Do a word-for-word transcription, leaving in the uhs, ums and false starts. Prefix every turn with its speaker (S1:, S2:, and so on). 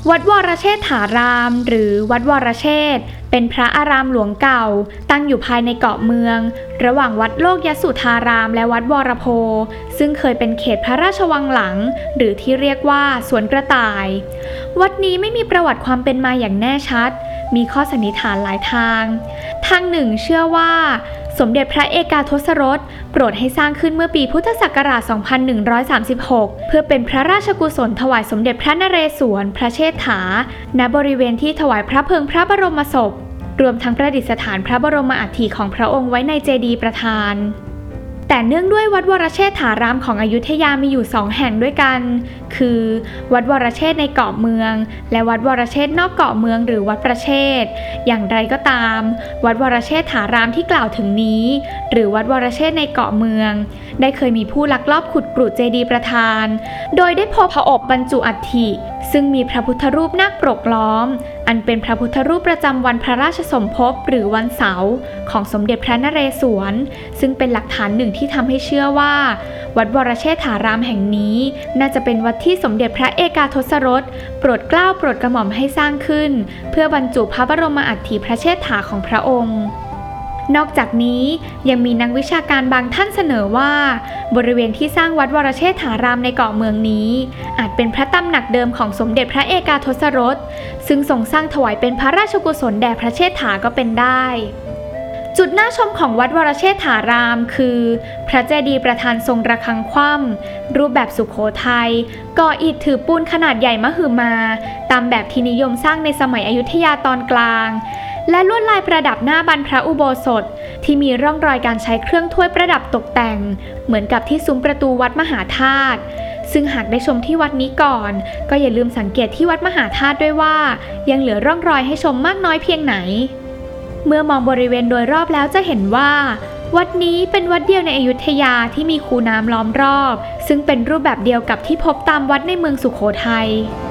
S1: วัดวรเชษฐารามหรือวัดวรเชษฐ์เป็นพระอารามหลวงเก่าตั้งอยู่ภายในเกาะเมืองระหว่างวัดโลกยสุธารามและวัดวรโพซึ่งเคยเป็นเขตพระราชวังหลังหรือที่เรียกว่าสวนกระต่ายวัดนี้ไม่มีประวัติความเป็นมาอย่างแน่ชัดมีข้อสันนิษฐานหลายทางทางหนึ่งเชื่อว่าสมเด็จพระเอกาทศรสโปรดให้สร้างขึ้นเมื่อปีพุทธศักราช สองพันหนึ่งร้อยสามสิบหก เพื่อเป็นพระราชกุศลถวายสมเด็จพระนเรศวรพระเชษฐาณบริเวณที่ถวายพระเพลิงพระบรมศพรวมทั้งประดิษฐานพระบรมอัฐิของพระองค์ไว้ในเจดีย์ประธานแต่เนื่องด้วยวัดวรเชษฐารามของอยุธยามีอยู่สองแห่งด้วยกันคือวัดวรเชษฐ์ในเกาะเมืองและวัดวรเชษฐ์นอกเกาะเมืองหรือวัดประเชษฐ์อย่างไรก็ตามวัดวรเชษฐารามที่กล่าวถึงนี้หรือวัดวรเชษฐ์ในเกาะเมืองได้เคยมีผู้ลักลอบขุดกรุเจดีย์ประธานโดยได้พบพระอบบรรจุอัฐิซึ่งมีพระพุทธรูปนาคปรกล้อมอันเป็นพระพุทธรูปประจำวันพระราชสมภพหรือวันเสาร์ของสมเด็จพระนเรศวรซึ่งเป็นหลักฐานหนึ่งที่ทำให้เชื่อว่าวัดวรเชษฐารามแห่งนี้น่าจะเป็นวัดที่สมเด็จพระเอกาทศรสโปรดเกล้าโปรดกระหม่อมให้สร้างขึ้นเพื่อบรรจุพระบรมอัฐิพระเชษฐาของพระองค์นอกจากนี้ยังมีนักวิชาการบางท่านเสนอว่าบริเวณที่สร้างวัดวรเชษฐารามในเกาะเมืองนี้อาจเป็นพระตำหนักเดิมของสมเด็จพระเอกาทศรสซึ่งทรงสร้างถวายเป็นพระราชกุศลแด่พระเชษฐาก็เป็นได้จุดน่าชมของวัดวรเชษฐารามคือพระเจดีย์ประธานทรงระฆังคว่ำรูปแบบสุโขทัยก่ออิฐถือปูนขนาดใหญ่มหึมาตามแบบที่นิยมสร้างในสมัยอยุธยาตอนกลางและลวดลายประดับหน้าบานพระอุโบสถที่มีร่องรอยการใช้เครื่องถ้วยประดับตกแต่งเหมือนกับที่ซุ้มประตูวัดมหาธาตุซึ่งหากได้ชมที่วัดนี้ก่อนก็อย่าลืมสังเกตที่วัดมหาธาตุด้วยว่ายังเหลือร่องรอยให้ชมมากน้อยเพียงไหนเมื่อมองบริเวณโดยรอบแล้วจะเห็นว่าวัดนี้เป็นวัดเดียวในอยุธยาที่มีคูน้ำล้อมรอบซึ่งเป็นรูปแบบเดียวกับที่พบตามวัดในเมืองสุโขทัย